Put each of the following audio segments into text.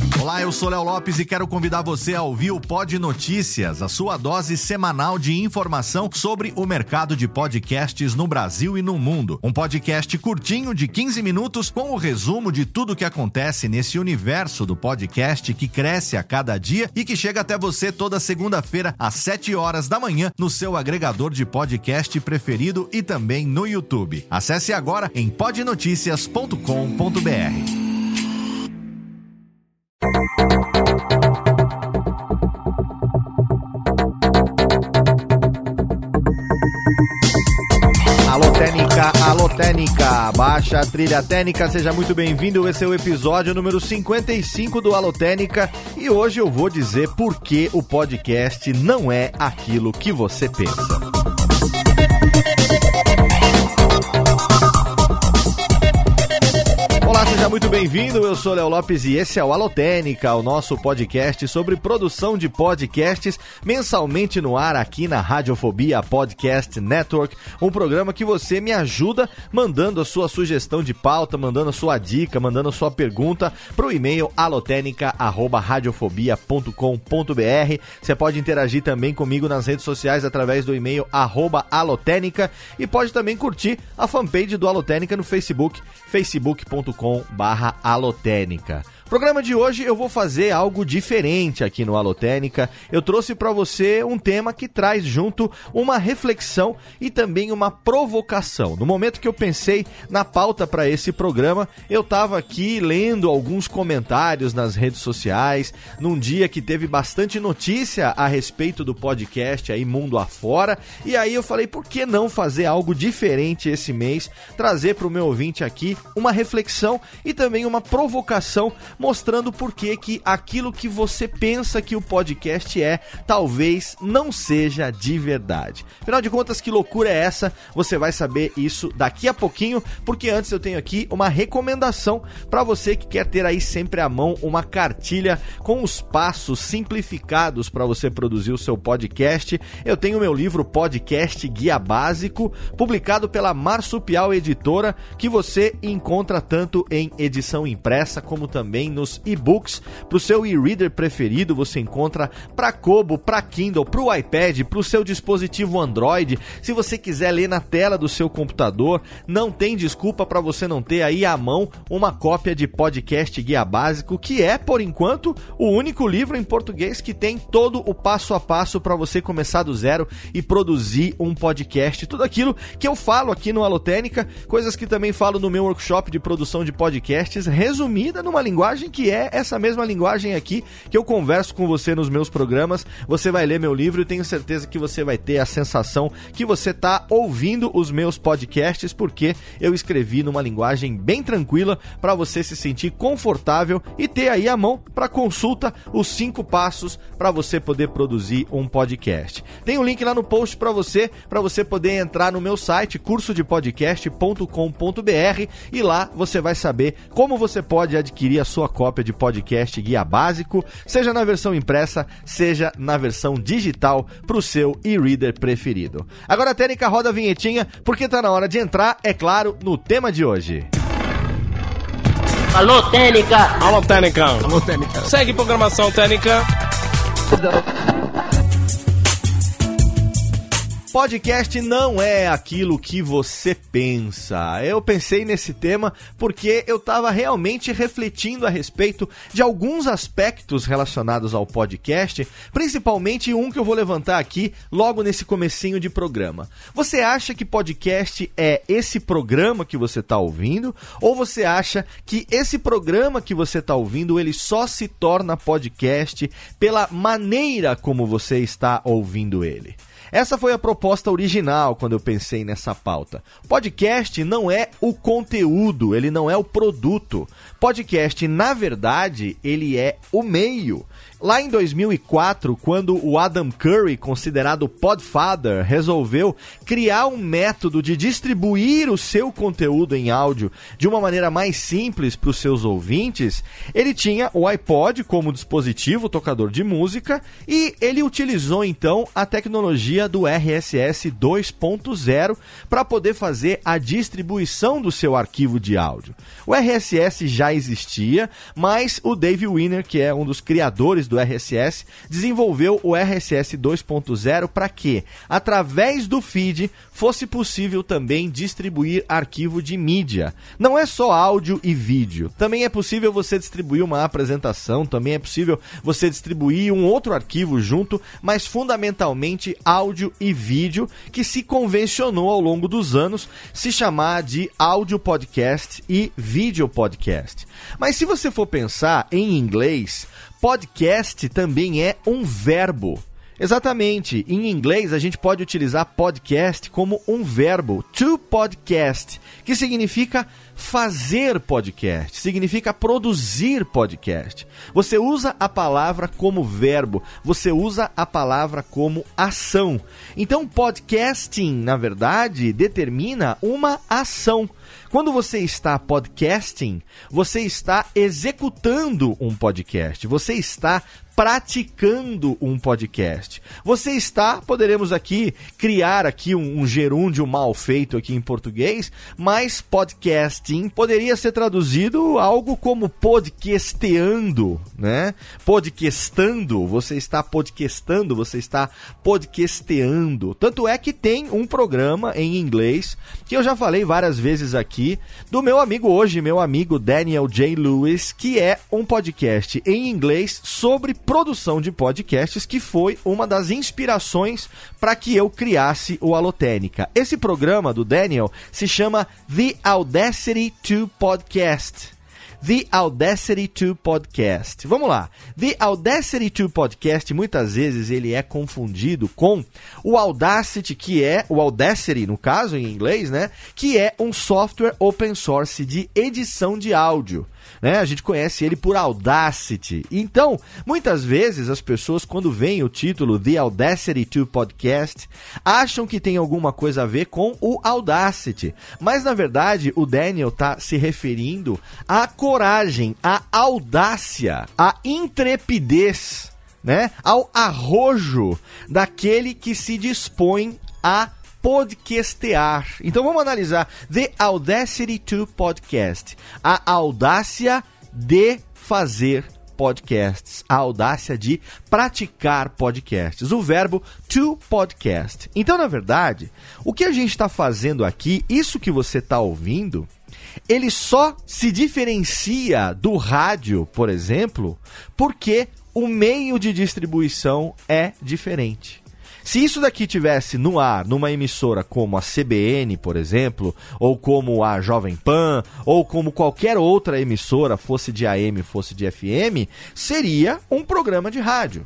Olá, eu sou Léo Lopes e quero convidar você a ouvir o Pod Notícias, a sua dose semanal de informação sobre o mercado de podcasts no Brasil e no mundo. Um podcast curtinho de 15 minutos com o resumo de tudo o que acontece nesse universo do podcast que cresce a cada dia e que chega até você toda segunda-feira às 7 horas da manhã no seu agregador de podcast preferido e também no YouTube. Acesse agora em podnoticias.com.br. Alô Técnica, baixa a trilha técnica, seja muito bem-vindo, esse é o episódio número 55 do Alô Técnica e hoje eu vou dizer por que o podcast não é aquilo que você pensa. Olá, seja muito bem-vindo, eu sou Léo Lopes e esse é o Alô Técnica, o nosso podcast sobre produção de podcasts mensalmente no ar aqui na Radiofobia Podcast Network, um programa que você me ajuda mandando a sua sugestão de pauta, mandando a sua dica, mandando a sua pergunta para o e-mail alotenica@radiofobia.com.br. Você pode interagir também comigo nas redes sociais através do e-mail @alotenica e pode também curtir a fanpage do Alô Técnica no Facebook, facebook.com/alotécnica. Programa de hoje eu vou fazer algo diferente aqui no Alô Técnica. Eu trouxe para você um tema que traz junto uma reflexão e também uma provocação. No momento que eu pensei na pauta para esse programa, eu estava aqui lendo alguns comentários nas redes sociais, num dia que teve bastante notícia a respeito do podcast aí mundo afora, e aí eu falei, por que não fazer algo diferente esse mês, trazer para o meu ouvinte aqui uma reflexão e também uma provocação, mostrando por que aquilo que você pensa que o podcast é, talvez não seja de verdade. Afinal de contas, que loucura é essa? Você vai saber isso daqui a pouquinho, porque antes eu tenho aqui uma recomendação para você que quer ter aí sempre à mão uma cartilha com os passos simplificados para você produzir o seu podcast. Eu tenho o meu livro Podcast Guia Básico, publicado pela Marsupial Editora, que você encontra tanto em edição impressa como também nos e-books. Para o seu e-reader preferido, você encontra para Kobo, para Kindle, para o iPad, para o seu dispositivo Android. Se você quiser ler na tela do seu computador, não tem desculpa para você não ter aí à mão uma cópia de Podcast Guia Básico, que é, por enquanto, o único livro em português que tem todo o passo a passo para você começar do zero e produzir um podcast. Tudo aquilo que eu falo aqui no Alô Técnica, coisas que também falo no meu workshop de produção de podcasts, resumida numa linguagem que é essa mesma linguagem aqui que eu converso com você nos meus programas. Você vai ler meu livro e tenho certeza que você vai ter a sensação que você está ouvindo os meus podcasts, porque eu escrevi numa linguagem bem tranquila para você se sentir confortável e ter aí à mão para consulta os 5 passos para você poder produzir um podcast. Tem um link lá no post para você poder entrar no meu site cursodepodcast.com.br e lá você vai saber como você pode adquirir a sua cópia de Podcast Guia Básico, seja na versão impressa, seja na versão digital para o seu e-reader preferido. Agora a Técnica roda a vinhetinha, porque tá na hora de entrar, é claro, no tema de hoje. Alô Técnica! Alô Técnica! Alô Técnica! Segue programação Técnica! Podcast não é aquilo que você pensa. Eu pensei nesse tema porque eu estava realmente refletindo a respeito de alguns aspectos relacionados ao podcast, principalmente um que eu vou levantar aqui logo nesse comecinho de programa. Você acha que podcast é esse programa que você está ouvindo? Ou você acha que esse programa que você está ouvindo, ele só se torna podcast pela maneira como você está ouvindo ele? Essa foi a proposta original quando eu pensei nessa pauta. Podcast não é o conteúdo, ele não é o produto. Podcast, na verdade, ele é o meio. Lá em 2004, quando o Adam Curry, considerado Podfather, resolveu criar um método de distribuir o seu conteúdo em áudio de uma maneira mais simples para os seus ouvintes, ele tinha o iPod como dispositivo tocador de música e ele utilizou então a tecnologia do RSS 2.0 para poder fazer a distribuição do seu arquivo de áudio. O RSS já já existia, mas o Dave Wiener, que é um dos criadores do RSS, desenvolveu o RSS 2.0 para que, através do feed, fosse possível também distribuir arquivo de mídia. Não é só áudio e vídeo, também é possível você distribuir uma apresentação, também é possível você distribuir um outro arquivo junto, mas fundamentalmente áudio e vídeo, que se convencionou ao longo dos anos se chamar de áudio podcast e vídeo podcast. Mas se você for pensar em inglês, podcast também é um verbo. Exatamente, em inglês a gente pode utilizar podcast como um verbo, to podcast, que significa fazer podcast, significa produzir podcast. Você usa a palavra como verbo, você usa a palavra como ação. Então, podcasting, na verdade, determina uma ação. Quando você está podcasting, você está executando um podcast, você está praticando um podcast. Você está, poderemos aqui criar aqui um gerúndio mal feito aqui em português, mas podcasting poderia ser traduzido algo como podcasteando, né? Podcastando, você está podcastando, você está podcasteando. Tanto é que tem um programa em inglês, que eu já falei várias vezes aqui, do meu amigo hoje, meu amigo Daniel J. Lewis, que é um podcast em inglês sobre produção de podcasts, que foi uma das inspirações para que eu criasse o Alotênica. Esse programa do Daniel se chama The Audacity to Podcast. The Audacity to Podcast. Vamos lá. The Audacity to Podcast, muitas vezes ele é confundido com o Audacity, que é o Audacity, no caso, em inglês, né? Que é um software open source de edição de áudio. Né? A gente conhece ele por Audacity. Então, muitas vezes as pessoas, quando veem o título The Audacity to Podcast, acham que tem alguma coisa a ver com o Audacity. Mas, na verdade, o Daniel está se referindo à coragem, à audácia, à intrepidez, né? Ao arrojo daquele que se dispõe a podcastear. Então vamos analisar The Audacity to Podcast. A audácia de fazer podcasts. A audácia de praticar podcasts. O verbo to podcast. Então, na verdade, o que a gente está fazendo aqui, isso que você está ouvindo, ele só se diferencia do rádio, por exemplo, porque o meio de distribuição é diferente. Se isso daqui tivesse no ar, numa emissora como a CBN, por exemplo, ou como a Jovem Pan, ou como qualquer outra emissora, fosse de AM, fosse de FM, seria um programa de rádio.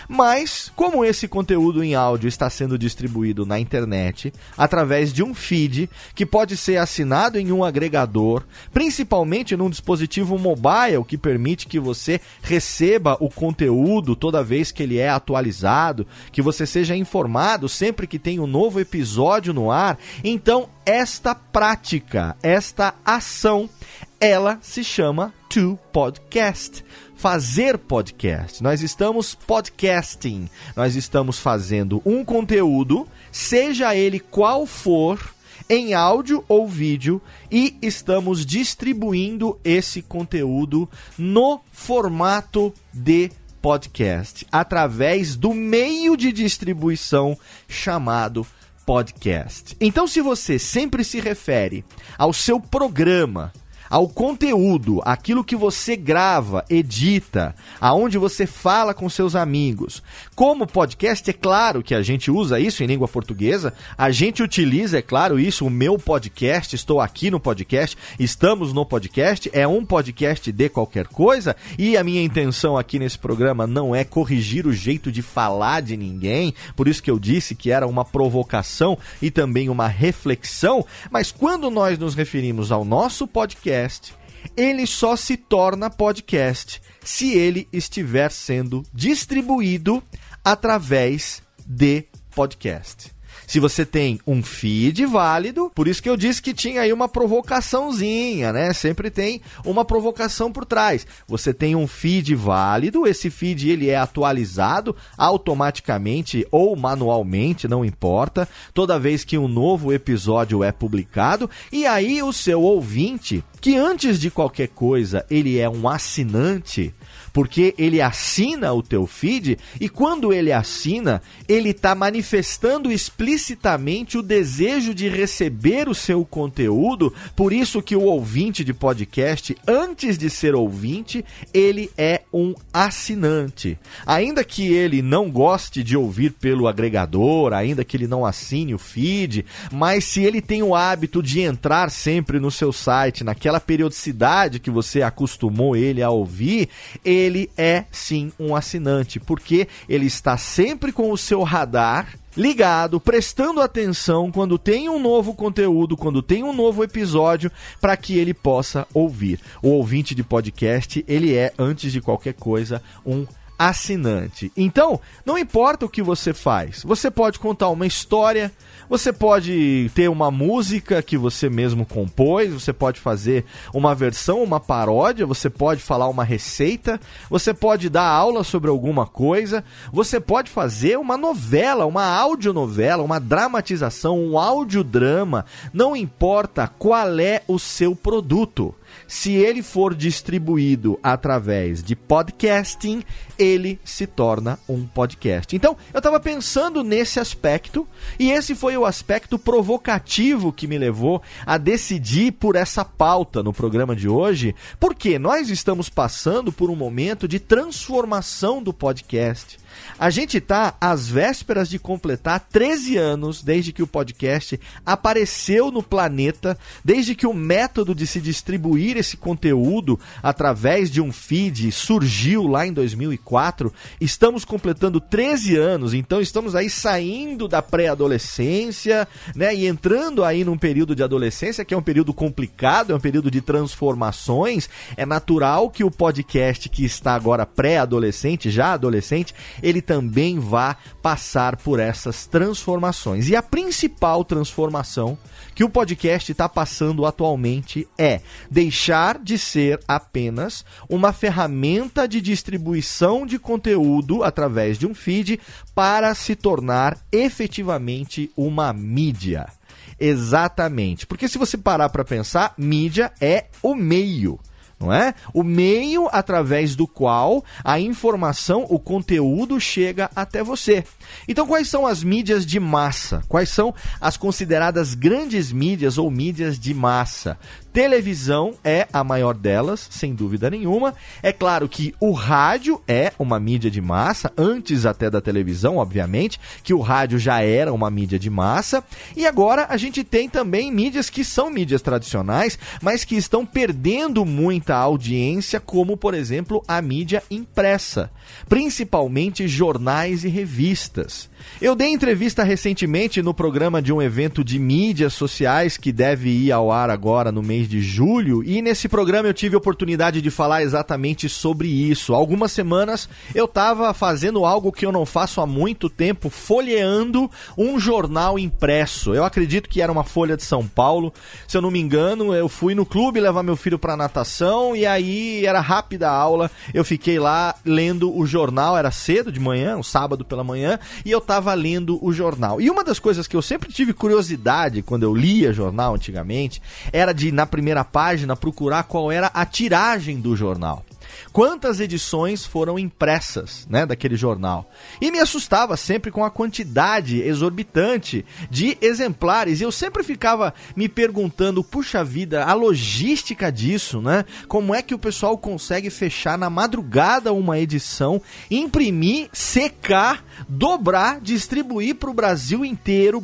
Mas, como esse conteúdo em áudio está sendo distribuído na internet, através de um feed que pode ser assinado em um agregador, principalmente num dispositivo mobile que permite que você receba o conteúdo toda vez que ele é atualizado, que você seja informado sempre que tem um novo episódio no ar, então esta prática, esta ação, ela se chama to podcast. Fazer podcast. Nós estamos podcasting. Nós estamos fazendo um conteúdo, seja ele qual for, em áudio ou vídeo, e estamos distribuindo esse conteúdo no formato de podcast, através do meio de distribuição chamado podcast. Então, se você sempre se refere ao seu programa, ao conteúdo, aquilo que você grava, edita, aonde você fala com seus amigos. Como podcast, é claro que a gente usa isso em língua portuguesa, a gente utiliza, é claro, isso, o meu podcast, estou aqui no podcast, estamos no podcast, é um podcast de qualquer coisa, e a minha intenção aqui nesse programa não é corrigir o jeito de falar de ninguém, por isso que eu disse que era uma provocação e também uma reflexão, mas quando nós nos referimos ao nosso podcast, ele só se torna podcast se ele estiver sendo distribuído através de podcast. Se você tem um feed válido, por isso que eu disse que tinha aí uma provocaçãozinha, né? Sempre tem uma provocação por trás. Você tem um feed válido, esse feed ele é atualizado automaticamente ou manualmente, não importa, toda vez que um novo episódio é publicado, e aí o seu ouvinte que antes de qualquer coisa ele é um assinante, porque ele assina o teu feed e quando ele assina, ele está manifestando explicitamente o desejo de receber o seu conteúdo, por isso que o ouvinte de podcast, antes de ser ouvinte, ele é um assinante. Ainda que ele não goste de ouvir pelo agregador, ainda que ele não assine o feed, mas se ele tem o hábito de entrar sempre no seu site, naquela periodicidade que você acostumou ele a ouvir, ele é sim um assinante, porque ele está sempre com o seu radar ligado, prestando atenção quando tem um novo conteúdo, quando tem um novo episódio, para que ele possa ouvir. O ouvinte de podcast, ele é, antes de qualquer coisa, um assinante. Então, não importa o que você faz, você pode contar uma história, você pode ter uma música que você mesmo compôs, você pode fazer uma versão, uma paródia, você pode falar uma receita, você pode dar aula sobre alguma coisa, você pode fazer uma novela, uma audionovela, uma dramatização, um audiodrama, não importa qual é o seu produto. Se ele for distribuído através de podcasting, ele se torna um podcast. Então, eu estava pensando nesse aspecto, e esse foi o aspecto provocativo que me levou a decidir por essa pauta no programa de hoje, porque nós estamos passando por um momento de transformação do podcast. A gente está às vésperas de completar 13 anos desde que o podcast apareceu no planeta, desde que o método de se distribuir esse conteúdo através de um feed surgiu lá em 2004. Estamos completando 13 anos, então estamos aí saindo da pré-adolescência, né, e entrando aí num período de adolescência que é um período complicado, é um período de transformações. É natural que o podcast que está agora pré-adolescente, já adolescente, ele também vai passar por essas transformações. E a principal transformação que o podcast está passando atualmente é deixar de ser apenas uma ferramenta de distribuição de conteúdo através de um feed para se tornar efetivamente uma mídia. Exatamente. Porque se você parar para pensar, mídia é o meio. Não é? O meio através do qual a informação, o conteúdo chega até você. Então, quais são as mídias de massa? Quais são as consideradas grandes mídias ou mídias de massa? Televisão é a maior delas, sem dúvida nenhuma. É claro que o rádio é uma mídia de massa, antes até da televisão, obviamente, que o rádio já era uma mídia de massa. E agora a gente tem também mídias que são mídias tradicionais, mas que estão perdendo muita audiência, como, por exemplo, a mídia impressa, principalmente jornais e revistas. Eu dei entrevista recentemente no programa de um evento de mídias sociais que deve ir ao ar agora no mês de julho, e nesse programa eu tive a oportunidade de falar exatamente sobre isso. Há algumas semanas eu estava fazendo algo que eu não faço há muito tempo, folheando um jornal impresso. Eu acredito que era uma Folha de São Paulo, se eu não me engano. Eu fui no clube levar meu filho para natação e aí era rápida a aula, eu fiquei lá lendo o jornal, era cedo de manhã, um sábado pela manhã, e eu estava lendo o jornal. E uma das coisas que eu sempre tive curiosidade quando eu lia jornal antigamente era de, na primeira página, procurar qual era a tiragem do jornal. Quantas edições foram impressas, né, daquele jornal. E me assustava sempre com a quantidade exorbitante de exemplares. E eu sempre ficava me perguntando, puxa vida, a logística disso, né? Como é que o pessoal consegue fechar na madrugada uma edição, imprimir, secar, dobrar, distribuir para o Brasil inteiro,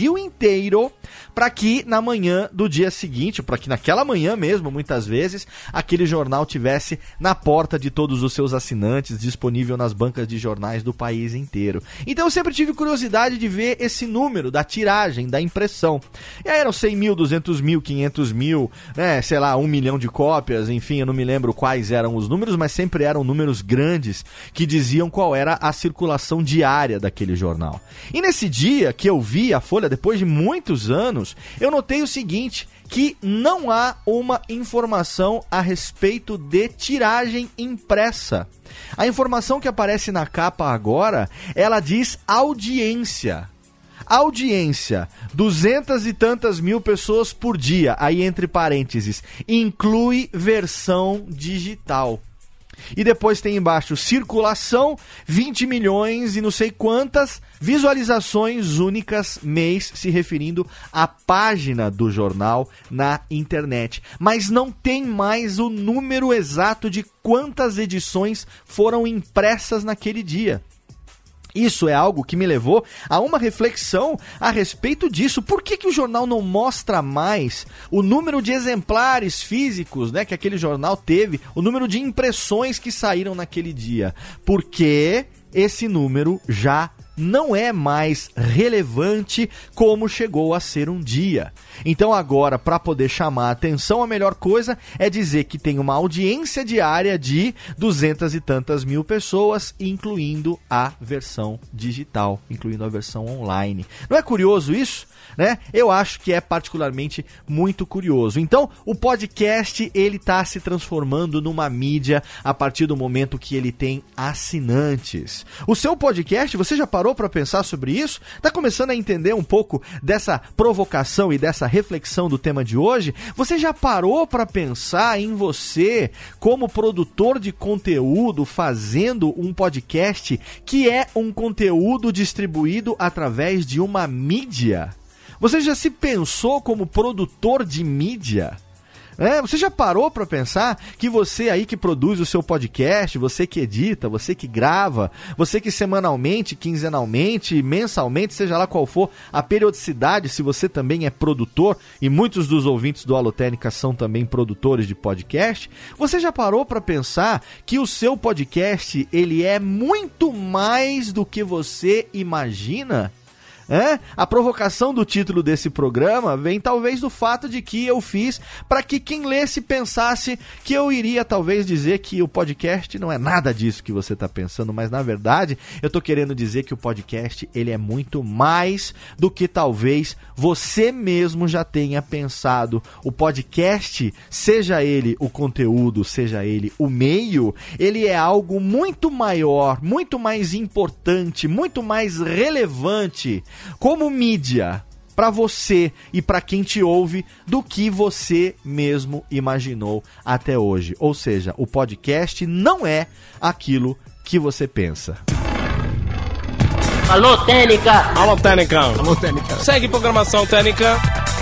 para que na manhã do dia seguinte, para que naquela manhã mesmo, muitas vezes, aquele jornal tivesse na porta de todos os seus assinantes, disponível nas bancas de jornais do país inteiro. Então eu sempre tive curiosidade de ver esse número da tiragem, da impressão. E aí eram 100 mil, 200 mil, 500 mil, né, sei lá, 1 milhão de cópias, enfim, eu não me lembro quais eram os números, mas sempre eram números grandes que diziam qual era a circulação diária daquele jornal. E nesse dia que eu vi a Folha, depois de muitos anos, eu notei o seguinte, que não há uma informação a respeito de tiragem impressa. A informação que aparece na capa agora, ela diz audiência. audiência, 200 e tantas mil pessoas por dia, aí entre parênteses, inclui versão digital. E depois tem embaixo circulação, 20 milhões e não sei quantas visualizações únicas mês, se referindo à página do jornal na internet. Mas não tem mais o número exato de quantas edições foram impressas naquele dia. Isso é algo que me levou a uma reflexão a respeito disso. Por que o jornal não mostra mais o número de exemplares físicos, né, que aquele jornal teve, o número de impressões que saíram naquele dia? Porque esse número já não é mais relevante como chegou a ser um dia. Então agora, para poder chamar a atenção, a melhor coisa é dizer que tem uma audiência diária de 200 e tantas mil pessoas, incluindo a versão digital, incluindo a versão online. Não é curioso isso? Né? Eu acho que é particularmente muito curioso. Então, o podcast, ele está se transformando numa mídia a partir do momento que ele tem assinantes. O seu podcast, você já parou para pensar sobre isso? Está começando a entender um pouco dessa provocação e dessa reflexão do tema de hoje? Você já parou para pensar em você como produtor de conteúdo fazendo um podcast que é um conteúdo distribuído através de uma mídia? Você já se pensou como produtor de mídia? Você já parou para pensar que você aí que produz o seu podcast, você que edita, você que grava, você que semanalmente, quinzenalmente, mensalmente, seja lá qual for a periodicidade, se você também é produtor, e muitos dos ouvintes do Alotênica são também produtores de podcast, você já parou para pensar que o seu podcast, ele é muito mais do que você imagina? A provocação do título desse programa vem talvez do fato de que eu fiz para que quem lesse pensasse que eu iria talvez dizer que o podcast não é nada disso que você está pensando, mas na verdade eu estou querendo dizer que o podcast ele é muito mais do que talvez você mesmo já tenha pensado. O podcast, seja ele o conteúdo, seja ele o meio, ele é algo muito maior, muito mais importante, muito mais relevante como mídia para você e para quem te ouve do que você mesmo imaginou até hoje. Ou seja, o podcast não é aquilo que você pensa. Alô, Técnica! Alô, Técnica! Alô, Técnica! Segue programação Técnica!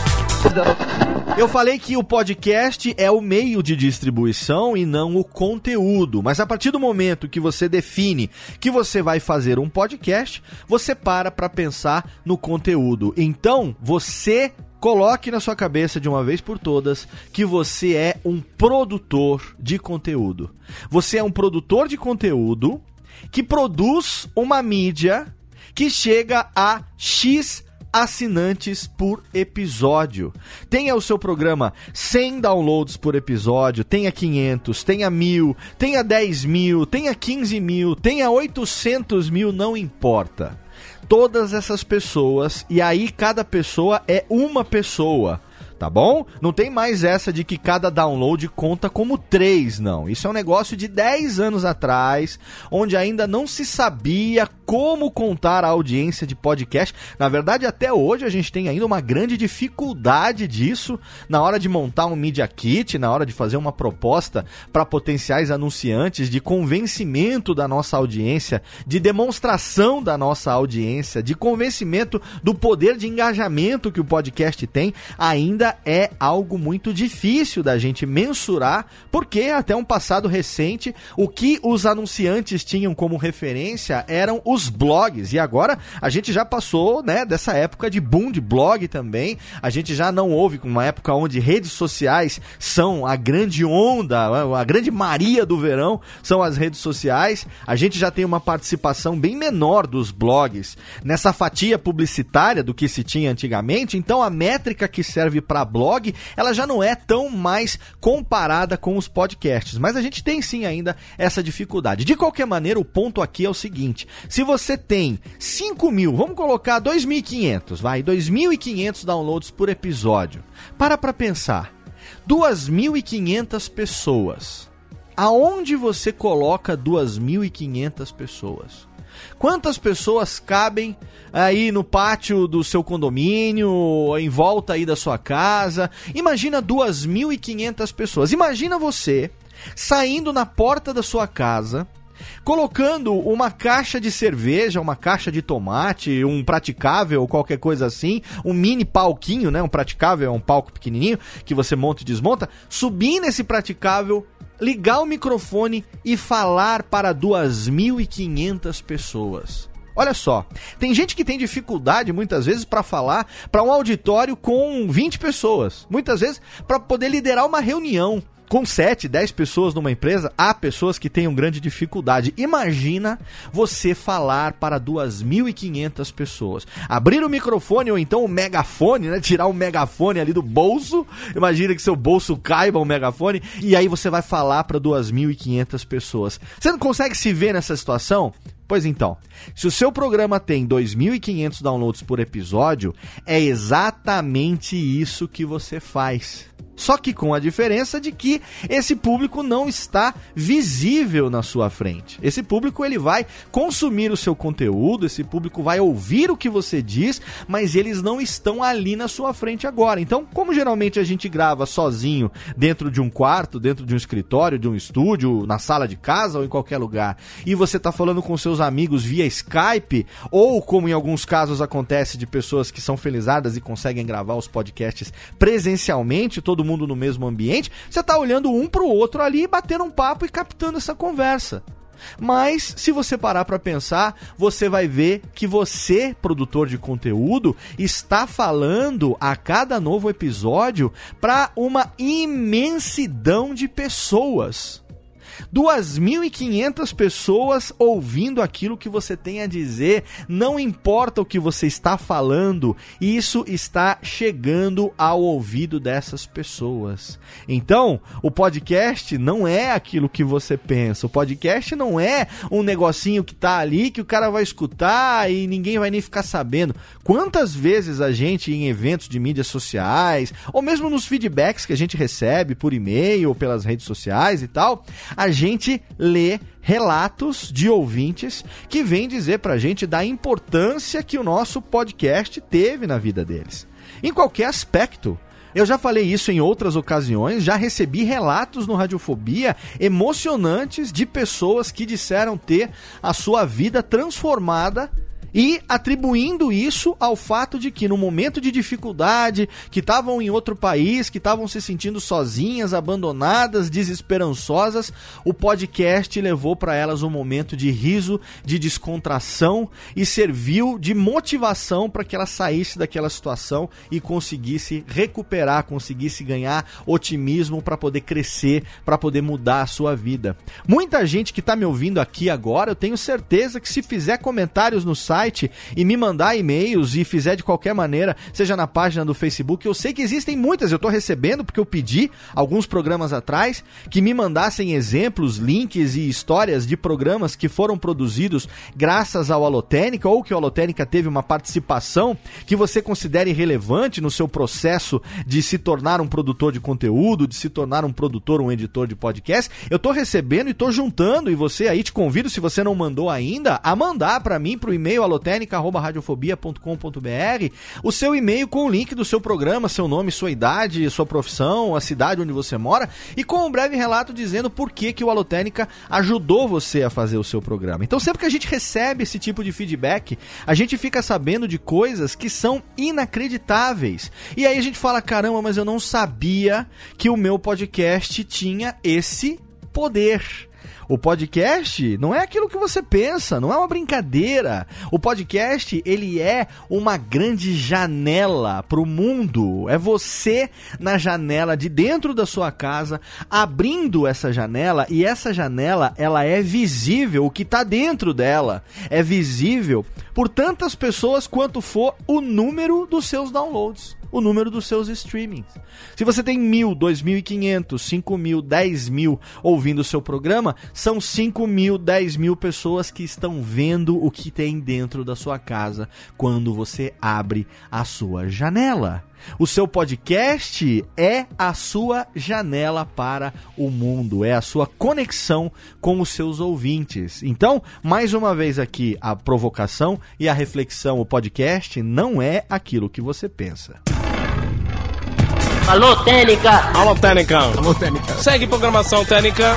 Eu falei que o podcast é o meio de distribuição e não o conteúdo, mas a partir do momento que você define que você vai fazer um podcast, você para pensar no conteúdo. Então, você coloque na sua cabeça de uma vez por todas que você é um produtor de conteúdo. Você é um produtor de conteúdo que produz uma mídia que chega a X assinantes por episódio. Tenha o seu programa 100 downloads por episódio, tenha 500, tenha 1000, tenha 10 mil, tenha 15 mil, tenha 800 mil, não importa. Todas essas pessoas, e aí cada pessoa é uma pessoa, tá bom? Não tem mais essa de que cada download conta como 3, não. Isso é um negócio de 10 anos atrás, onde ainda não se sabia como contar a audiência de podcast. Na verdade, até hoje a gente tem ainda uma grande dificuldade disso na hora de montar um Media Kit, na hora de fazer uma proposta para potenciais anunciantes, de convencimento da nossa audiência, de demonstração da nossa audiência, de convencimento do poder de engajamento que o podcast tem. Ainda é algo muito difícil da gente mensurar, porque até um passado recente, o que os anunciantes tinham como referência eram os blogs, e agora a gente já passou, né, dessa época de boom de blog também. A gente já não ouve uma época onde redes sociais são a grande onda, a grande Maria do verão são as redes sociais. A gente já tem uma participação bem menor dos blogs nessa fatia publicitária do que se tinha antigamente, então a métrica que serve para blog, ela já não é tão mais comparada com os podcasts, mas a gente tem sim ainda essa dificuldade. De qualquer maneira, o ponto aqui é o seguinte: se você tem 5 mil, vamos colocar 2.500, 2.500 downloads por episódio, para pensar, 2.500 pessoas, aonde você coloca 2.500 pessoas? Quantas pessoas cabem aí no pátio do seu condomínio, em volta aí da sua casa? Imagina 2.500 pessoas. Imagina você saindo na porta da sua casa, colocando uma caixa de cerveja, uma caixa de tomate, um praticável ou qualquer coisa assim, um mini palquinho, né? Um praticável é um palco pequenininho que você monta e desmonta, subir nesse praticável, ligar o microfone e falar para 2.500 pessoas. Olha só, tem gente que tem dificuldade muitas vezes para falar para um auditório com 20 pessoas, muitas vezes para poder liderar uma reunião. Com 7, 10 pessoas numa empresa, há pessoas que tenham grande dificuldade. Imagina você falar para 2.500 pessoas. Abrir o microfone ou então o megafone, né? Tirar o megafone ali do bolso. Imagina que seu bolso caiba o megafone. E aí você vai falar para 2.500 pessoas. Você não consegue se ver nessa situação? Pois então, se o seu programa tem 2.500 downloads por episódio, é exatamente isso que você faz. Só que com a diferença de que esse público não está visível na sua frente. Esse público ele vai consumir o seu conteúdo, esse público vai ouvir o que você diz, mas eles não estão ali na sua frente agora. Então, como geralmente a gente grava sozinho dentro de um quarto, dentro de um escritório, de um estúdio, na sala de casa ou em qualquer lugar, e você está falando com seus amigos via Skype, ou como em alguns casos acontece de pessoas que são felizadas e conseguem gravar os podcasts presencialmente, todo mundo no mesmo ambiente, você tá olhando um pro outro ali, batendo um papo e captando essa conversa. Mas, se você parar para pensar, você vai ver que você, produtor de conteúdo, está falando a cada novo episódio para uma imensidão de pessoas. 2.500 pessoas ouvindo aquilo que você tem a dizer, não importa o que você está falando, isso está chegando ao ouvido dessas pessoas. Então, o podcast não é aquilo que você pensa, o podcast não é um negocinho que tá ali, que o cara vai escutar e ninguém vai nem ficar sabendo. Quantas vezes a gente, em eventos de mídias sociais, ou mesmo nos feedbacks que a gente recebe por e-mail ou pelas redes sociais e tal, a gente lê relatos de ouvintes que vêm dizer pra gente da importância que o nosso podcast teve na vida deles. Em qualquer aspecto. Eu já falei isso em outras ocasiões, já recebi relatos no Radiofobia emocionantes de pessoas que disseram ter a sua vida transformada e atribuindo isso ao fato de que no momento de dificuldade, que estavam em outro país, que estavam se sentindo sozinhas, abandonadas, desesperançosas, o podcast levou para elas um momento de riso, de descontração e serviu de motivação para que ela saísse daquela situação e conseguisse recuperar, conseguisse ganhar otimismo para poder crescer, para poder mudar a sua vida. Muita gente que está me ouvindo aqui agora, eu tenho certeza que se fizer comentários no site e me mandar e-mails e fizer de qualquer maneira, seja na página do Facebook, eu sei que existem muitas, eu estou recebendo porque eu pedi alguns programas atrás que me mandassem exemplos, links e histórias de programas que foram produzidos graças ao Alotênica ou que o Alotênica teve uma participação que você considere relevante no seu processo de se tornar um produtor de conteúdo, de se tornar um produtor, um editor de podcast. Eu estou recebendo e estou juntando, e você aí, te convido, se você não mandou ainda, a mandar para mim, para o e-mail alotênica@radiofobia.com.br, o seu e-mail com o link do seu programa, seu nome, sua idade, sua profissão, a cidade onde você mora, e com um breve relato dizendo por que o Alotênica ajudou você a fazer o seu programa. Então, sempre que a gente recebe esse tipo de feedback, a gente fica sabendo de coisas que são inacreditáveis. E aí a gente fala, caramba, mas eu não sabia que o meu podcast tinha esse poder. O podcast não é aquilo que você pensa, não é uma brincadeira. O podcast, ele é uma grande janela para o mundo. É você na janela de dentro da sua casa, abrindo essa janela, e essa janela, ela é visível, o que está dentro dela é visível por tantas pessoas quanto for o número dos seus downloads, o número dos seus streamings. Se você tem 1.000, 2.500, 5.000, 10.000 ouvindo o seu programa, são 5.000, 10.000 pessoas que estão vendo o que tem dentro da sua casa quando você abre a sua janela. O seu podcast é a sua janela para o mundo, é a sua conexão com os seus ouvintes. Então, mais uma vez aqui, a provocação e a reflexão, o podcast não é aquilo que você pensa. Alô, Técnica! Alô, Técnica! Alô, Técnica! Segue programação Técnica.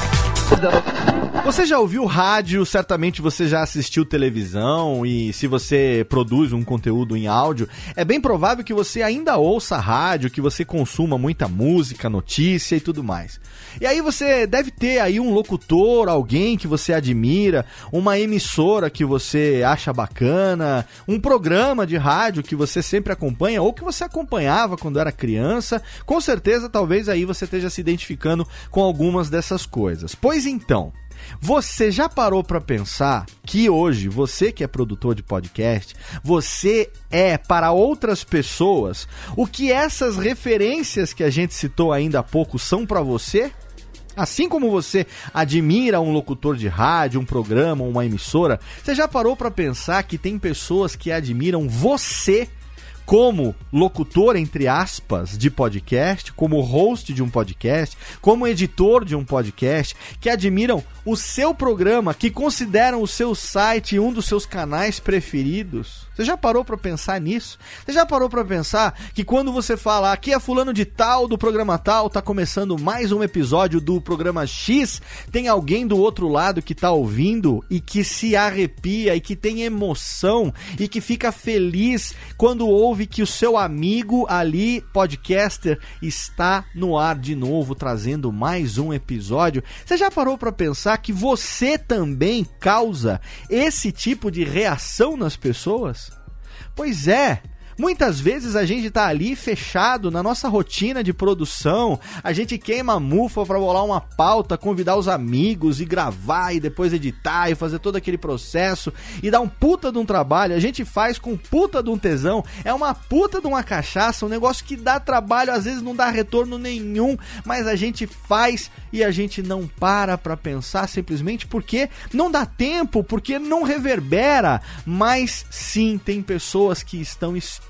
Você já ouviu rádio, certamente você já assistiu televisão e se você produz um conteúdo em áudio, é bem provável que você ainda ouça rádio, que você consuma muita música, notícia e tudo mais. E aí você deve ter aí um locutor, alguém que você admira, uma emissora que você acha bacana, um programa de rádio que você sempre acompanha ou que você acompanhava quando era criança. Com certeza, talvez aí você esteja se identificando com algumas dessas coisas. Pois então, você já parou para pensar que hoje, você que é produtor de podcast, você é para outras pessoas o que essas referências que a gente citou ainda há pouco são para você? Assim como você admira um locutor de rádio, um programa, uma emissora, você já parou para pensar que tem pessoas que admiram você como locutor, entre aspas, de podcast, como host de um podcast, como editor de um podcast, que admiram o seu programa, que consideram o seu site um dos seus canais preferidos? Você já parou para pensar nisso? Você já parou para pensar que quando você fala, aqui é fulano de tal, do programa tal, tá começando mais um episódio do programa X, tem alguém do outro lado que tá ouvindo e que se arrepia e que tem emoção e que fica feliz quando ouve que o seu amigo ali, podcaster, está no ar de novo, trazendo mais um episódio? Você já parou para pensar que você também causa esse tipo de reação nas pessoas? Pois é. Muitas vezes a gente tá ali fechado na nossa rotina de produção, a gente queima a mufa pra bolar uma pauta, convidar os amigos e gravar e depois editar e fazer todo aquele processo e dar um puta de um trabalho, a gente faz com puta de um tesão, é uma puta de uma cachaça, um negócio que dá trabalho, às vezes não dá retorno nenhum, mas a gente faz e a gente não para pra pensar simplesmente porque não dá tempo, porque não reverbera, mas sim tem pessoas que estão esperando.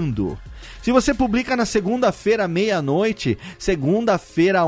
Se você publica na segunda-feira, meia-noite, segunda-feira,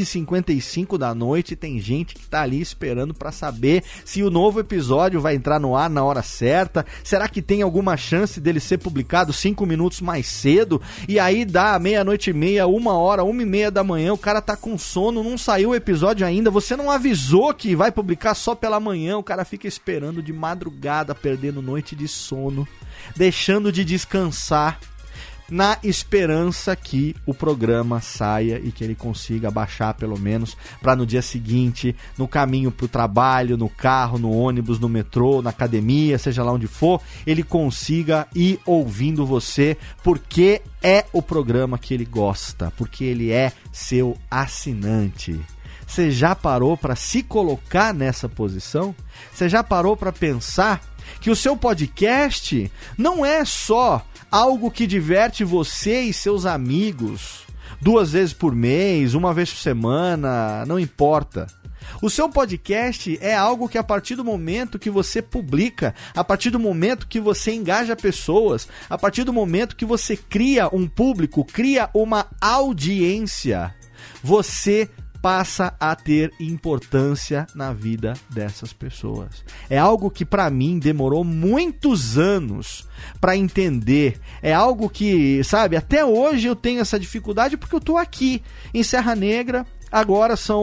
11h55 da noite, tem gente que tá ali esperando pra saber se o novo episódio vai entrar no ar na hora certa. Será que tem alguma chance dele ser publicado 5 minutos mais cedo? E aí dá meia-noite e meia, 1h, 1h30 da manhã, o cara tá com sono, não saiu o episódio ainda, você não avisou que vai publicar só pela manhã, o cara fica esperando de madrugada, perdendo noite de sono, deixando de descansar na esperança que o programa saia e que ele consiga baixar pelo menos para no dia seguinte, no caminho pro trabalho, no carro, no ônibus, no metrô, na academia, seja lá onde for, ele consiga ir ouvindo você, porque é o programa que ele gosta, porque ele é seu assinante. Você já parou para se colocar nessa posição? Você já parou para pensar que o seu podcast não é só algo que diverte você e seus amigos 2 vezes por mês, 1 vez por semana, não importa. O seu podcast é algo que a partir do momento que você publica, a partir do momento que você engaja pessoas, a partir do momento que você cria um público, cria uma audiência, você passa a ter importância na vida dessas pessoas. É algo que para mim demorou muitos anos para entender. É algo que, sabe, até hoje eu tenho essa dificuldade porque eu tô aqui em Serra Negra. Agora são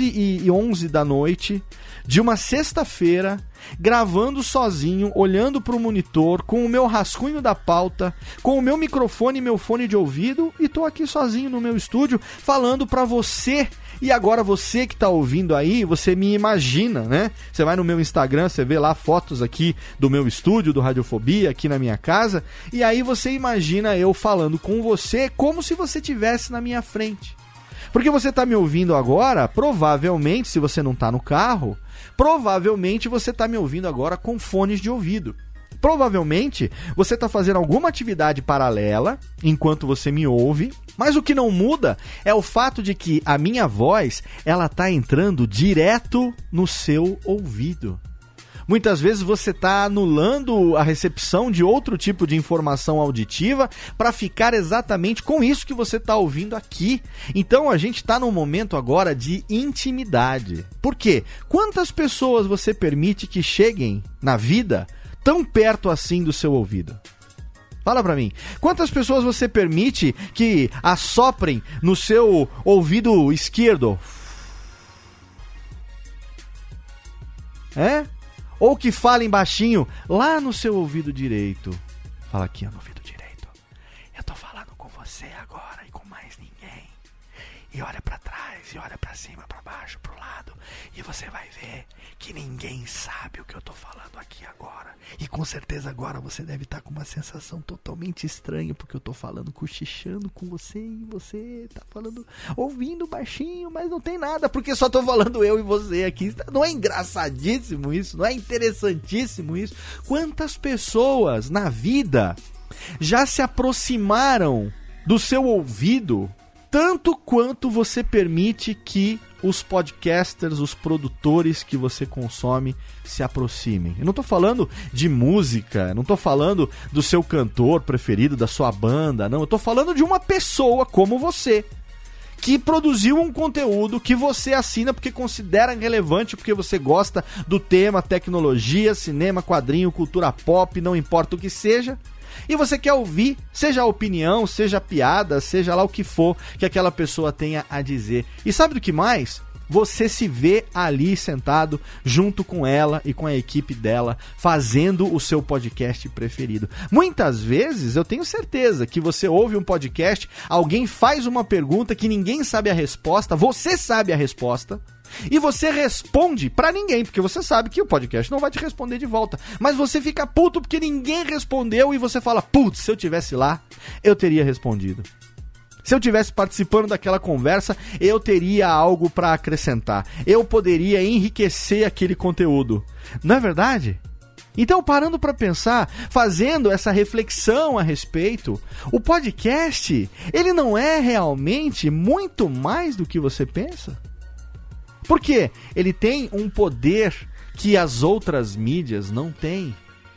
11h11 da noite de uma sexta-feira, gravando sozinho, olhando para o monitor, com o meu rascunho da pauta, com o meu microfone e meu fone de ouvido, e tô aqui sozinho no meu estúdio, falando para você. E agora você que tá ouvindo aí, você me imagina, né? Você vai no meu Instagram, você vê lá fotos aqui do meu estúdio, do Radiofobia, aqui na minha casa, e aí você imagina eu falando com você como se você estivesse na minha frente. Porque você tá me ouvindo agora, provavelmente, se você não tá no carro, provavelmente você tá me ouvindo agora com fones de ouvido. Provavelmente você está fazendo alguma atividade paralela enquanto você me ouve, mas o que não muda é o fato de que a minha voz, ela tá entrando direto no seu ouvido. Muitas vezes você está anulando a recepção de outro tipo de informação auditiva para ficar exatamente com isso que você está ouvindo aqui. Então a gente está num momento agora de intimidade. Por quê? Quantas pessoas você permite que cheguem na vida tão perto assim do seu ouvido? Fala pra mim, quantas pessoas você permite que assoprem no seu ouvido esquerdo? Ou que falem baixinho lá no seu ouvido direito? Fala aqui no ouvido direito. Eu tô falando com você agora e com mais ninguém. E olha pra trás, e olha pra cima, pra baixo, pro lado. E você vai ver que ninguém sabe o que eu tô falando aqui agora. E com certeza agora você deve estar com uma sensação totalmente estranha, porque eu tô falando, cochichando com você e você tá falando, ouvindo baixinho, mas não tem nada, porque só tô falando eu e você aqui. Não é engraçadíssimo isso? Não é interessantíssimo isso? Quantas pessoas na vida já se aproximaram do seu ouvido tanto quanto você permite que os podcasters, os produtores que você consome se aproximem? Eu não tô falando de música, não tô falando do seu cantor preferido, da sua banda, não. Eu tô falando de uma pessoa como você, que produziu um conteúdo que você assina porque considera relevante, porque você gosta do tema, tecnologia, cinema, quadrinho, cultura pop, não importa o que seja. E você quer ouvir, seja a opinião, seja a piada, seja lá o que for que aquela pessoa tenha a dizer. E sabe do que mais? Você se vê ali sentado junto com ela e com a equipe dela, fazendo o seu podcast preferido. Muitas vezes eu tenho certeza que você ouve um podcast, alguém faz uma pergunta que ninguém sabe a resposta, você sabe a resposta, e você responde pra ninguém, porque você sabe que o podcast não vai te responder de volta. Mas você fica puto porque ninguém respondeu e você fala, putz, se eu tivesse lá, eu teria respondido. Se eu tivesse participando daquela conversa, eu teria algo pra acrescentar. Eu poderia enriquecer aquele conteúdo. Não é verdade? Então, parando pra pensar, fazendo essa reflexão a respeito, o podcast, ele não é realmente muito mais do que você pensa? Porque ele tem um poder que as outras mídias não têm.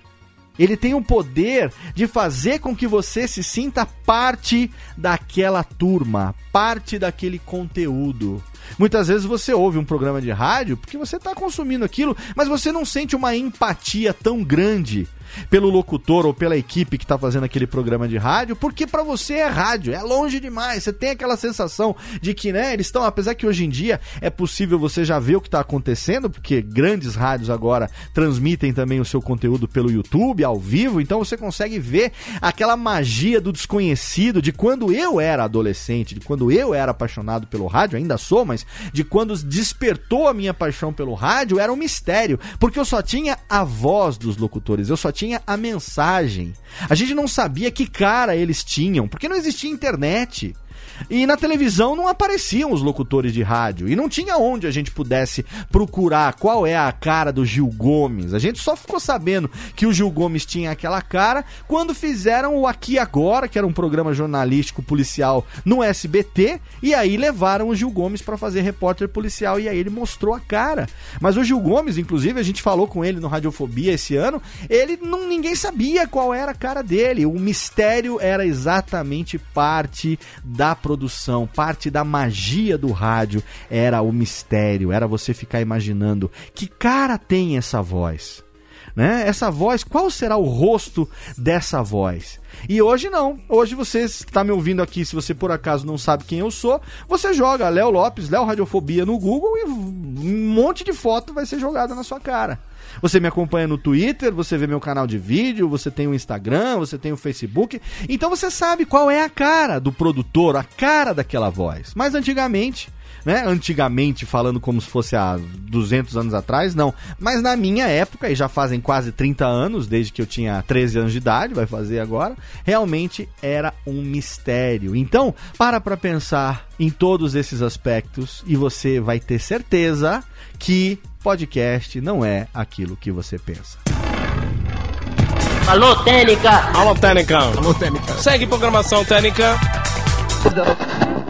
Ele tem um poder de fazer com que você se sinta parte daquela turma, parte daquele conteúdo. Muitas vezes você ouve um programa de rádio porque você está consumindo aquilo, mas você não sente uma empatia tão grande pelo locutor ou pela equipe que está fazendo aquele programa de rádio, porque para você é rádio, é longe demais, você tem aquela sensação de que, né, eles estão, apesar que hoje em dia é possível você já ver o que está acontecendo, porque grandes rádios agora transmitem também o seu conteúdo pelo YouTube, ao vivo, então você consegue ver aquela magia do desconhecido, de quando eu era adolescente, de quando eu era apaixonado pelo rádio, ainda sou, mas de quando despertou a minha paixão pelo rádio, era um mistério, porque eu só tinha a voz dos locutores, eu só tinha a mensagem. A gente não sabia que cara eles tinham, porque não existia internet. E na televisão não apareciam os locutores de rádio. E não tinha onde a gente pudesse procurar qual é a cara do Gil Gomes. A gente só ficou sabendo que o Gil Gomes tinha aquela cara quando fizeram o Aqui Agora, que era um programa jornalístico policial no SBT. E aí levaram o Gil Gomes para fazer repórter policial. E aí ele mostrou a cara. Mas o Gil Gomes, inclusive, a gente falou com ele no Radiofobia esse ano. Ninguém sabia qual era a cara dele. O mistério era exatamente parte da produção, parte da magia do rádio era o mistério, era você ficar imaginando que cara tem essa voz, né? Essa voz, qual será o rosto dessa voz? E hoje não, hoje você está me ouvindo aqui, se você por acaso não sabe quem eu sou, você joga Léo Lopes, Léo Radiofobia no Google e um monte de foto vai ser jogada na sua cara. Você me acompanha no Twitter, você vê meu canal de vídeo, você tem o Instagram, você tem o Facebook. Então você sabe qual é a cara do produtor, a cara daquela voz. Mas antigamente, né? Antigamente, falando como se fosse há 200 anos atrás, não. Mas na minha época, e já fazem quase 30 anos, desde que eu tinha 13 anos de idade, vai fazer agora, realmente era um mistério. Então, para pensar em todos esses aspectos e você vai ter certeza que podcast não é aquilo que você pensa. Alô, Técnica! Alô, Técnica! Alô, Técnica! Segue programação Técnica.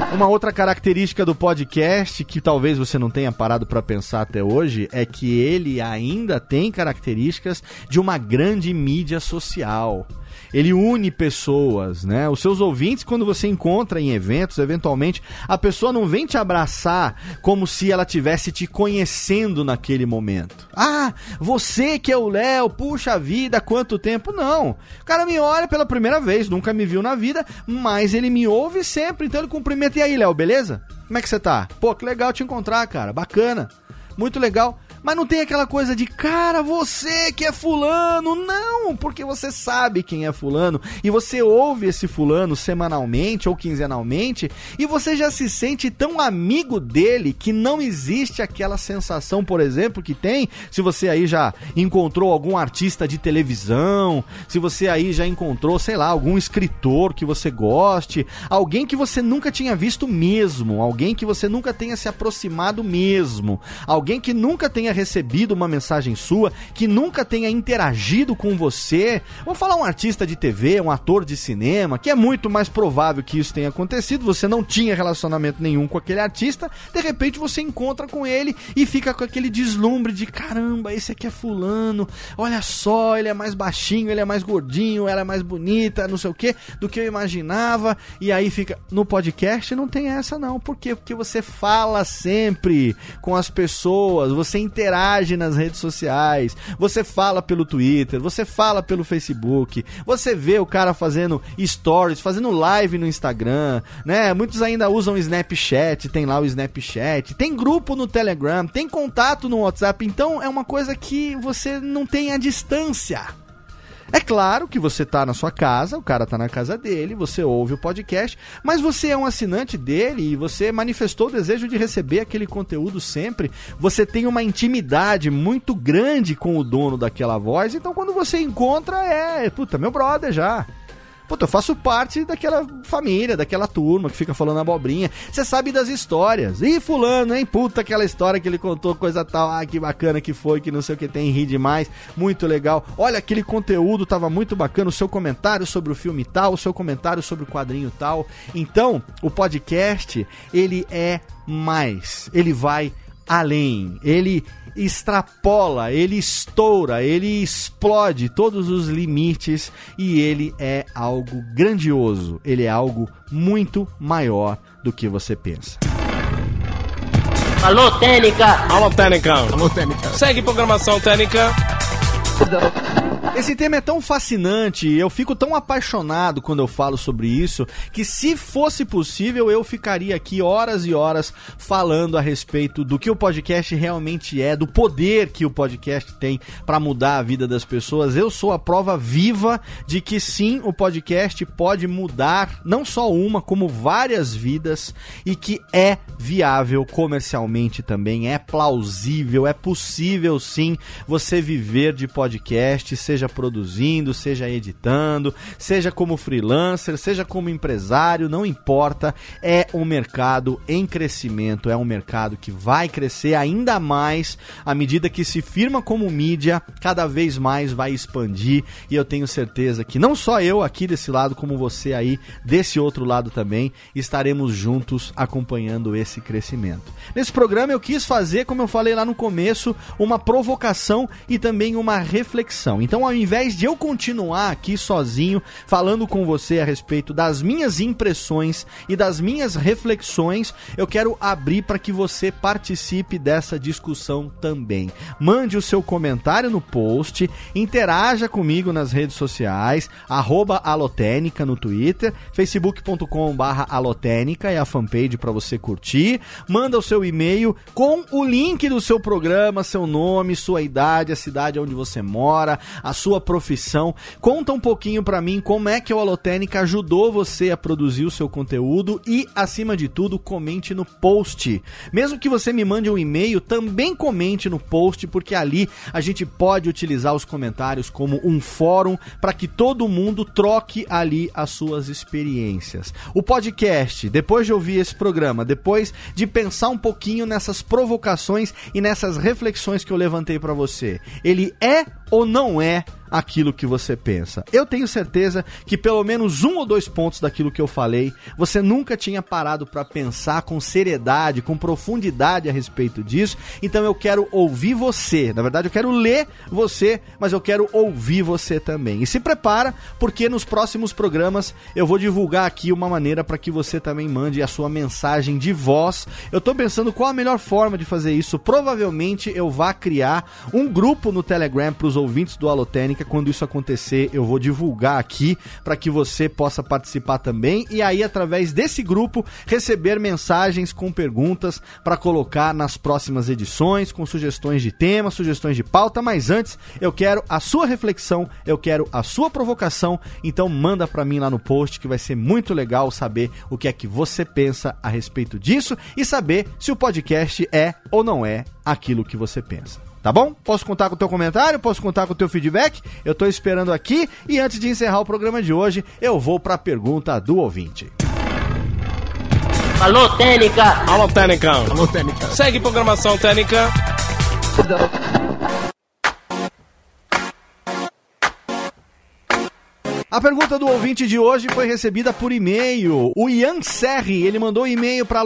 Uma outra característica do podcast, que talvez você não tenha parado para pensar até hoje, é que ele ainda tem características de uma grande mídia social. Ele une pessoas, né? Os seus ouvintes, quando você encontra em eventos, eventualmente, a pessoa não vem te abraçar como se ela estivesse te conhecendo naquele momento. Ah, você que é o Léo, puxa vida, quanto tempo? Não. O cara me olha pela primeira vez, nunca me viu na vida, mas ele me ouve sempre, então ele cumprimenta. E aí, Léo, beleza? Como é que você tá? Pô, que legal te encontrar, cara, bacana, muito legal. Mas não tem aquela coisa de, cara, você que é fulano. Não, porque você sabe quem é fulano e você ouve esse fulano semanalmente ou quinzenalmente e você já se sente tão amigo dele que não existe aquela sensação, por exemplo, que tem se você aí já encontrou algum artista de televisão, se você aí já encontrou, sei lá, algum escritor que você goste, alguém que você nunca tinha visto mesmo, alguém que você nunca tenha se aproximado mesmo, alguém que nunca tenha recebido uma mensagem sua, que nunca tenha interagido com você. Vou falar um artista de TV, um ator de cinema, que é muito mais provável que isso tenha acontecido, você não tinha relacionamento nenhum com aquele artista, de repente você encontra com ele e fica com aquele deslumbre de, caramba, esse aqui é fulano, olha só, ele é mais baixinho, ele é mais gordinho, ela é mais bonita, não sei o que, do que eu imaginava, e aí fica, no podcast não tem essa não, por quê? Porque você fala sempre com as pessoas, você interage nas redes sociais, você fala pelo Twitter, você fala pelo Facebook, você vê o cara fazendo stories, fazendo live no Instagram, né? Muitos ainda usam Snapchat, tem lá o Snapchat, tem grupo no Telegram, tem contato no WhatsApp, então é uma coisa que você não tem a distância. É claro que você tá na sua casa, o cara tá na casa dele, você ouve o podcast, mas você é um assinante dele e você manifestou o desejo de receber aquele conteúdo sempre. Você tem uma intimidade muito grande com o dono daquela voz, então quando você encontra meu brother já. Puta, eu faço parte daquela família, daquela turma que fica falando abobrinha. Você sabe das histórias. Ih, fulano, hein? Puta, aquela história que ele contou, coisa tal. Ah, que bacana que foi, que não sei o que tem, ri demais. Muito legal. Olha, aquele conteúdo tava muito bacana. O seu comentário sobre o filme tal, o seu comentário sobre o quadrinho tal. Então, o podcast, ele é mais. Ele vai além. Ele extrapola, ele estoura, ele explode todos os limites e ele é algo grandioso, ele é algo muito maior do que você pensa. Alô, Técnica! Alô, Técnica! Alô, Técnica! Segue programação Técnica! Esse tema é tão fascinante, eu fico tão apaixonado quando eu falo sobre isso, que se fosse possível eu ficaria aqui horas e horas falando a respeito do que o podcast realmente é, do poder que o podcast tem para mudar a vida das pessoas. Eu sou a prova viva de que sim, o podcast pode mudar não só uma, como várias vidas e que é viável comercialmente também, é plausível, é possível sim você viver de podcast, seja produzindo, seja editando, seja como freelancer, seja como empresário, não importa, é um mercado em crescimento, é um mercado que vai crescer ainda mais à medida que se firma como mídia, cada vez mais vai expandir e eu tenho certeza que não só eu aqui desse lado, como você aí desse outro lado também, estaremos juntos acompanhando esse crescimento. Nesse programa eu quis fazer, como eu falei lá no começo, uma provocação e também uma reflexão. Então, ao invés de eu continuar aqui sozinho, falando com você a respeito das minhas impressões e das minhas reflexões, eu quero abrir para que você participe dessa discussão também. Mande o seu comentário no post, interaja comigo nas redes sociais, @alotênica no Twitter, facebook.com/alotênica é a fanpage para você curtir, manda o seu e-mail com o link do seu programa, seu nome, sua idade, a cidade onde você mora, a sua profissão. Conta um pouquinho pra mim como é que o Alotênica ajudou você a produzir o seu conteúdo e, acima de tudo, comente no post. Mesmo que você me mande um e-mail, também comente no post, porque ali a gente pode utilizar os comentários como um fórum para que todo mundo troque ali as suas experiências. O podcast, depois de ouvir esse programa, depois de pensar um pouquinho nessas provocações e nessas reflexões que eu levantei pra você, ele é ou não é aquilo que você pensa. Eu tenho certeza que pelo menos 1 ou 2 pontos daquilo que eu falei, você nunca tinha parado para pensar com seriedade, com profundidade a respeito disso. Então eu quero ouvir você. Na verdade, eu quero ler você, mas eu quero ouvir você também. E se prepara, porque nos próximos programas eu vou divulgar aqui uma maneira para que você também mande a sua mensagem de voz. Eu tô pensando qual a melhor forma de fazer isso. Provavelmente eu vá criar um grupo no Telegram para os ouvintes do Alotênica. Quando isso acontecer, eu vou divulgar aqui para que você possa participar também. E aí, através desse grupo, receber mensagens com perguntas para colocar nas próximas edições, com sugestões de tema, sugestões de pauta. Mas antes, eu quero a sua reflexão, eu quero a sua provocação. Então manda para mim lá no post, que vai ser muito legal saber o que é que você pensa a respeito disso e saber se o podcast é ou não é aquilo que você pensa. Tá bom? Posso contar com o teu comentário? Posso contar com o teu feedback? Eu tô esperando aqui e antes de encerrar o programa de hoje, eu vou pra pergunta do ouvinte. Alô, Técnica! Alô, Técnica! Alô, Técnica! Segue programação Técnica! A pergunta do ouvinte de hoje foi recebida por e-mail. O Ian Serri, ele mandou um e-mail para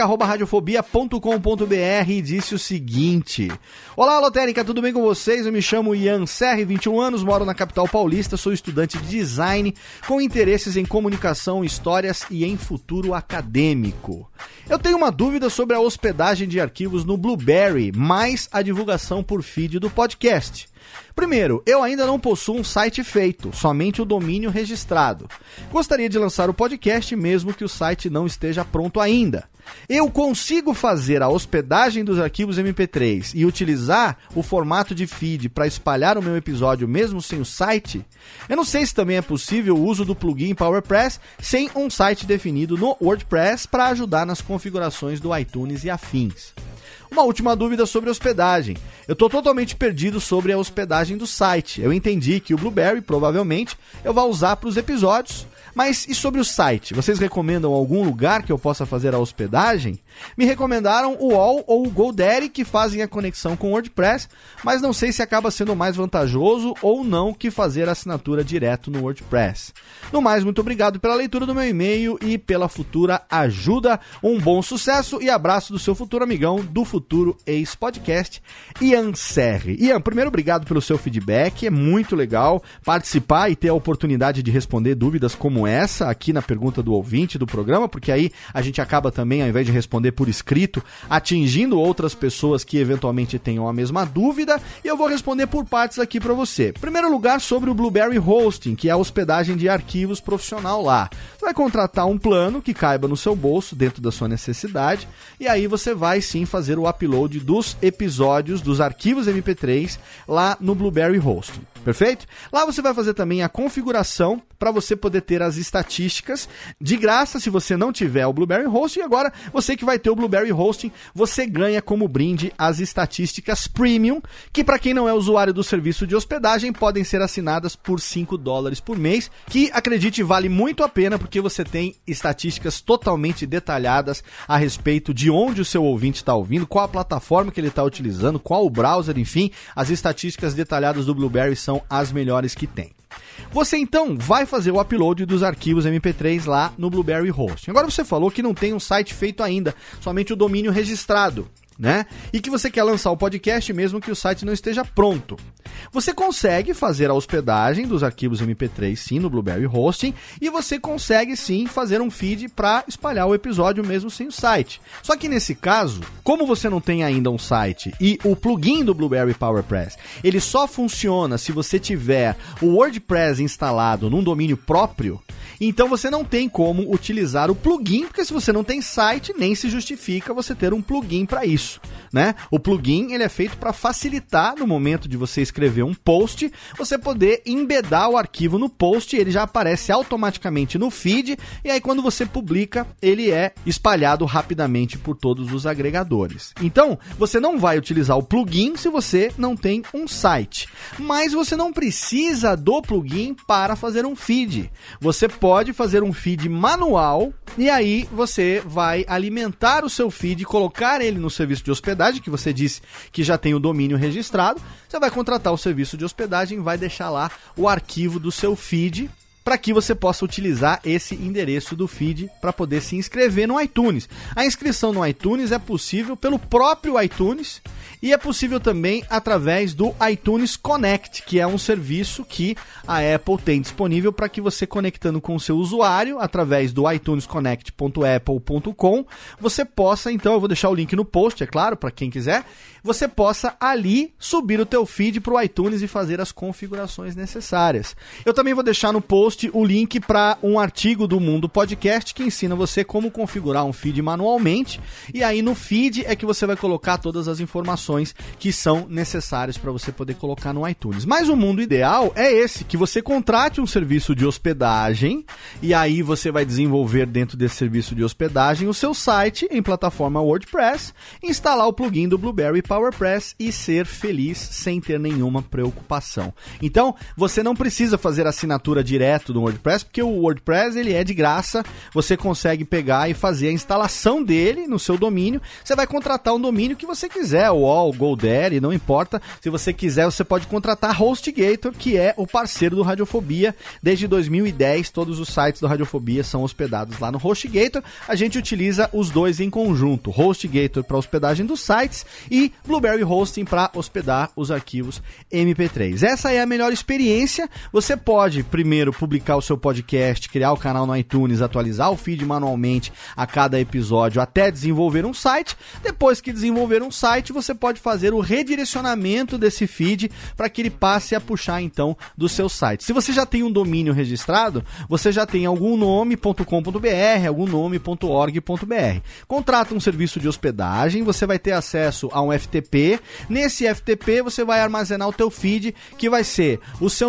alotênica@radiofobia.com.br e disse o seguinte: Olá, Alotênica, tudo bem com vocês? Eu me chamo Ian Serri, 21 anos, moro na capital paulista, sou estudante de design com interesses em comunicação, histórias e em futuro acadêmico. Eu tenho uma dúvida sobre a hospedagem de arquivos no Blueberry, mais a divulgação por feed do podcast. Primeiro, eu ainda não possuo um site feito, somente o domínio registrado. Gostaria de lançar o podcast mesmo que o site não esteja pronto ainda. Eu consigo fazer a hospedagem dos arquivos MP3 e utilizar o formato de feed para espalhar o meu episódio mesmo sem o site? Eu não sei se também é possível o uso do plugin PowerPress sem um site definido no WordPress para ajudar nas configurações do iTunes e afins. Uma última dúvida sobre hospedagem. Eu estou totalmente perdido sobre a hospedagem do site. Eu entendi que o Blueberry, provavelmente, eu vou usar para os episódios. Mas e sobre o site? Vocês recomendam algum lugar que eu possa fazer a hospedagem? Me recomendaram o UOL ou o GoDaddy, que fazem a conexão com o WordPress, mas não sei se acaba sendo mais vantajoso ou não que fazer a assinatura direto no WordPress. No mais, muito obrigado pela leitura do meu e-mail e pela futura ajuda. Um bom sucesso e abraço do seu futuro amigão do Futuro Ex-Podcast, Ian Serri. Ian, primeiro, obrigado pelo seu feedback. É muito legal participar e ter a oportunidade de responder dúvidas como essa aqui na pergunta do ouvinte do programa, porque aí a gente acaba também, ao invés de responder por escrito, atingindo outras pessoas que eventualmente tenham a mesma dúvida, e eu vou responder por partes aqui para você. Em primeiro lugar, sobre o Blueberry Hosting, que é a hospedagem de arquivos profissional lá. Você vai contratar um plano que caiba no seu bolso, dentro da sua necessidade, e aí você vai sim fazer o upload dos episódios, dos arquivos MP3 lá no Blueberry Hosting. Perfeito? Lá você vai fazer também a configuração para você poder ter as estatísticas de graça se você não tiver o Blueberry Hosting. Agora, você que vai ter o Blueberry Hosting, você ganha como brinde as estatísticas Premium, que para quem não é usuário do serviço de hospedagem, podem ser assinadas por $5 por mês, que, acredite, vale muito a pena, porque você tem estatísticas totalmente detalhadas a respeito de onde o seu ouvinte está ouvindo, qual a plataforma que ele está utilizando, qual o browser, enfim, as estatísticas detalhadas do Blueberry são as melhores que tem. Você então vai fazer o upload dos arquivos MP3 lá no Blueberry Hosting. Agora você falou que não tem um site feito ainda, somente o domínio registrado, né? E que você quer lançar o podcast mesmo que o site não esteja pronto. Você consegue fazer a hospedagem dos arquivos MP3 sim no Blueberry Hosting, e você consegue sim fazer um feed para espalhar o episódio mesmo sem o site. Só que nesse caso, como você não tem ainda um site e o plugin do Blueberry PowerPress, ele só funciona se você tiver o WordPress instalado num domínio próprio, então você não tem como utilizar o plugin, porque se você não tem site, nem se justifica você ter um plugin para isso, né? O plugin, ele é feito para facilitar no momento de você escrever um post, você poder embedar o arquivo no post, ele já aparece automaticamente no feed, e aí quando você publica, ele é espalhado rapidamente por todos os agregadores. Então, você não vai utilizar o plugin se você não tem um site, mas você não precisa do plugin para fazer um feed. Você pode fazer um feed manual, e aí você vai alimentar o seu feed, colocar ele no serviço de hospedagem, hospedagem, que você disse que já tem o domínio registrado, você vai contratar o serviço de hospedagem, vai deixar lá o arquivo do seu feed, para que você possa utilizar esse endereço do feed para poder se inscrever no iTunes. A inscrição no iTunes é possível pelo próprio iTunes e é possível também através do iTunes Connect, que é um serviço que a Apple tem disponível para que você, conectando com o seu usuário através do itunesconnect.apple.com, você possa, então, eu vou deixar o link no post, é claro, para quem quiser, você possa ali subir o teu feed para o iTunes e fazer as configurações necessárias. Eu também vou deixar no post o link para um artigo do Mundo Podcast que ensina você como configurar um feed manualmente, e aí no feed é que você vai colocar todas as informações que são necessárias para você poder colocar no iTunes. Mas o mundo ideal é esse, que você contrate um serviço de hospedagem e aí você vai desenvolver dentro desse serviço de hospedagem o seu site em plataforma WordPress, instalar o plugin do Blueberry PowerPress e ser feliz sem ter nenhuma preocupação. Então, você não precisa fazer assinatura direta do WordPress, porque o WordPress ele é de graça, você consegue pegar e fazer a instalação dele no seu domínio. Você vai contratar um domínio que você quiser, o All, GoDaddy, não importa. Se você quiser, você pode contratar HostGator, que é o parceiro do Radiofobia. Desde 2010, todos os sites do Radiofobia são hospedados lá no HostGator. A gente utiliza os dois em conjunto, HostGator para hospedagem dos sites e Blueberry Hosting para hospedar os arquivos MP3. Essa é a melhor experiência. Você pode primeiro publicar o seu podcast, criar o canal no iTunes, atualizar o feed manualmente a cada episódio, até desenvolver um site. Depois que desenvolver um site, você pode fazer o redirecionamento desse feed para que ele passe a puxar então do seu site. Se você já tem um domínio registrado, você já tem algum nome.com.br, algum nome.org.br. Contrata um serviço de hospedagem, você vai ter acesso a um FTP. Nesse FTP você vai armazenar o teu feed, que vai ser o seu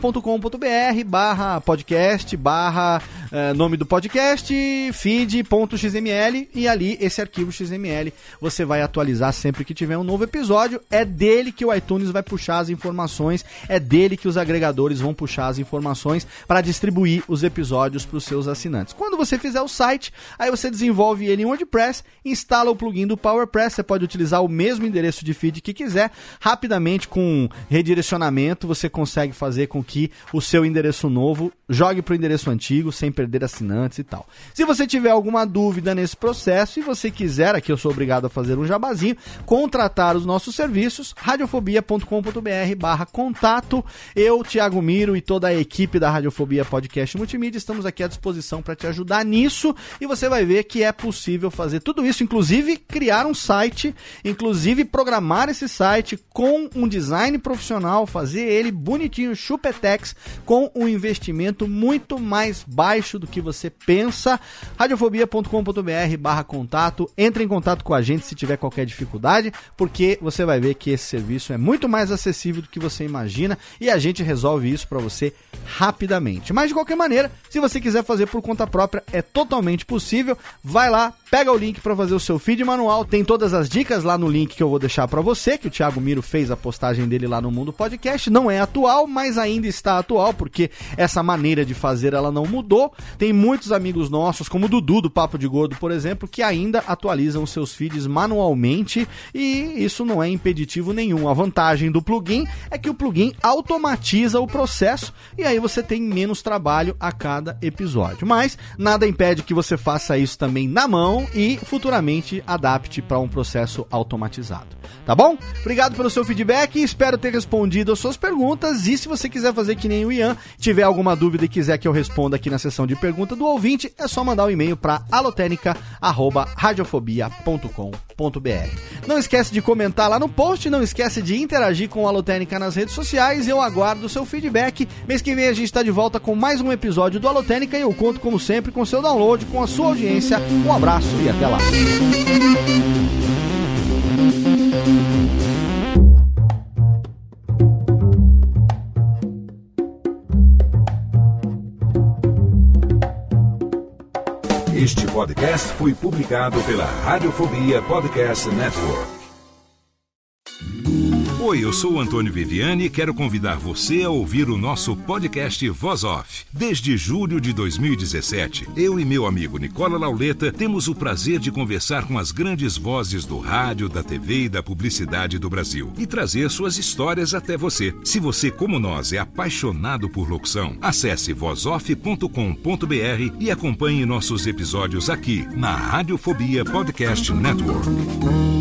nome.com.br/podcast, nome do podcast, feed.xml, e ali esse arquivo XML você vai atualizar sempre que tiver um novo episódio. É dele que o iTunes vai puxar as informações, é dele que os agregadores vão puxar as informações para distribuir os episódios para os seus assinantes. Quando você fizer o site, aí você desenvolve ele em WordPress, instala o plugin do PowerPress, você pode utilizar o mesmo endereço de feed que quiser, rapidamente com redirecionamento você consegue fazer com que o seu endereço novo jogue para o endereço antigo sem perder assinantes e tal. Se você tiver alguma dúvida nesse processo e você quiser, aqui eu sou obrigado a fazer um jabazinho, contratar os nossos serviços, radiofobia.com.br/contato. Eu, Thiago Miro e toda a equipe da Radiofobia Podcast Multimídia estamos aqui à disposição para te ajudar nisso, e você vai ver que é possível fazer tudo isso, inclusive criar um site, inclusive programar esse site com um design profissional, fazer ele bonitinho, chupetex, com um investimento muito mais baixo do que você pensa. radiofobia.com.br/contato. Entre em contato com a gente se tiver qualquer dificuldade, porque você vai ver que esse serviço é muito mais acessível do que você imagina e a gente resolve isso para você rapidamente. Mas de qualquer maneira, se você quiser fazer por conta própria, é totalmente possível. Vai lá, pega o link para fazer o seu feed manual, tem todas as dicas lá no link que eu vou deixar para você, que o Thiago Miro fez a postagem dele lá no Mundo Podcast. Não é atual, mas ainda está atual, porque essa maneira de fazer ela não mudou. Tem muitos amigos nossos, como o Dudu do Papo de Gordo, por exemplo, que ainda atualizam os seus feeds manualmente, e isso não é impeditivo nenhum. A vantagem do plugin é que o plugin automatiza o processo e aí você tem menos trabalho a cada episódio. Mas nada impede que você faça isso também na mão e futuramente adapte para um processo automatizado. Tá bom? Obrigado pelo seu feedback, espero ter respondido as suas perguntas, e se você quiser fazer que nem o Ian, tiver alguma dúvida e quiser que eu responda aqui na seção de pergunta do ouvinte, é só mandar um e-mail para alotênica@radiofobia.com.br. Não esquece de comentar lá no post, não esquece de interagir com o Alotênica nas redes sociais, eu aguardo o seu feedback. Mês que vem a gente está de volta com mais um episódio do Alotênica e eu conto, como sempre, com o seu download, com a sua audiência. Um abraço e até lá. Este podcast foi publicado pela Radiofobia Podcast Network. Oi, eu sou o Antônio Viviani e quero convidar você a ouvir o nosso podcast Voz Off. Desde julho de 2017, eu e meu amigo Nicola Lauleta temos o prazer de conversar com as grandes vozes do rádio, da TV e da publicidade do Brasil e trazer suas histórias até você. Se você, como nós, é apaixonado por locução, acesse vozoff.com.br e acompanhe nossos episódios aqui na Radiofobia Podcast Network.